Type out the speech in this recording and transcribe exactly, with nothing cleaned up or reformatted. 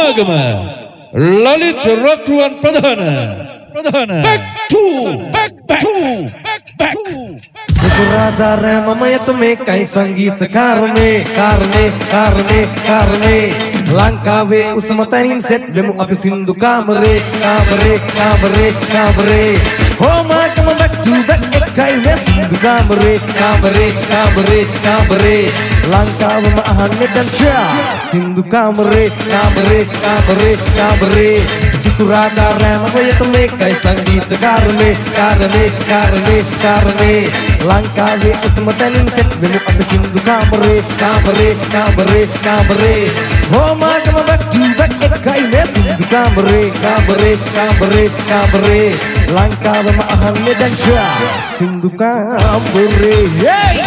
සමාගම ලලිත් රොක්රුවන් ප්‍රධාන ප්‍රධාන back to back to back to සුපුරාදා මම යතු මේකයි සංගීත කාරණේ කාරණේ කාරණේ කාරණේ ලංකාවේ උසම තනින් සෙට් දෙමු අපි සින්දු කාමරේ කාමරේ කාමරේ කාමරේ හෝමාකම back to back එකයි මේ සින්දු කාමරේ කාමරේ කාමරේ කාමරේ ලංකාවම අහන්නේ දැන් ෂා සින්දු කාමරේ කාමරේ කාමරේ කාමරේ සුපුරාදා මම යතු මේකයි සංගීත කාරණේ කාරණේ කාරණේ කාරණේ ලංකාවේ උසම තනින් සෙට් වෙමු අපි සින්දු කාමරේ කාමරේ කාමරේ කාමරේ හෝමාගම back to back එකයි මේ සින්දු කාමරේ කාමරේ කාමරේ කාමරේ ලංකාවම අහන්නේ දැන් ෂා සින්දු කාමරේ